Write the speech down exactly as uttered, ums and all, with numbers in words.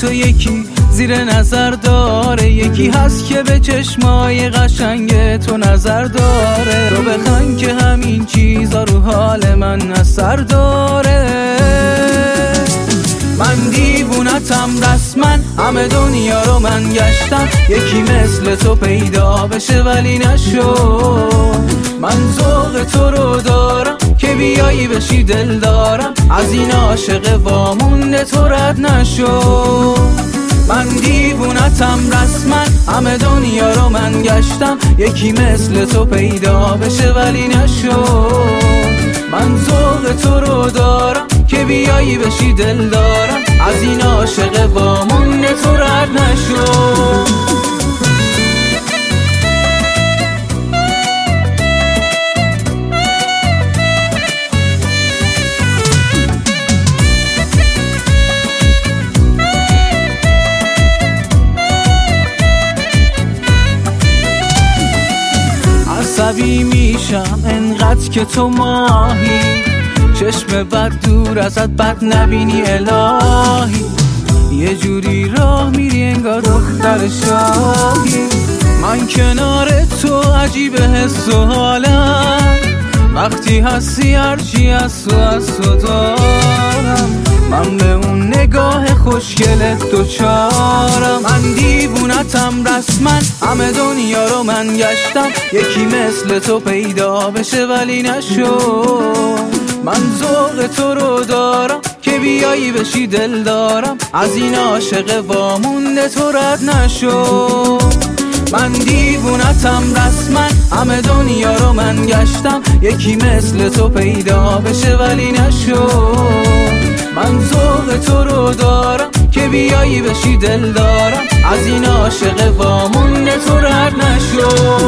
تو یکی زیر نظر داره، یکی هست که به چشمای قشنگ تو نظر داره. رو بخوان که همین چیزا رو حال من اثر داره. من دیوونتم رسمن، همه دنیا رو من گشتم، یکی مثل تو پیدا بشه ولی نشد. من ذوق تو رو دارم که بیایی بشی دل دارم، از این عاشق وامونده تو رد نشد. من دیوونتم رسمن، همه دنیا رو من گشتم، یکی مثل تو پیدا بشه ولی نشد. من ذوق تو رو دارم که بیایی بشی دل دارم، از این عاشق وامونده تو رد نشد. عصبی میشم انقدر که تو ماهی، چشم بد دور ازت بد نبینی الهی، یه جوری راه میری انگار دختر شاهی. من کنار تو عجیب حس و حالم، وقتی هستی هرچی از تو از تو دارم. من به اون نگاه خوشگلت دوچارم. من دیوونتم رسمن، همه دنیا رو من گشتم، یکی مثل تو پیدا بشه ولی نشد. من ذوق تو رو دارم که بیایی بشی دل دارم، از این عاشق وامونده تو رد نشد. من دیوونتم رسمن، همه دنیا رو من گشتم، یکی مثل تو پیدا بشه ولی نشد. من ذوق تو رو دارم که بیایی بشی دل دارم، از این عاشق وامونده تو رد نشد.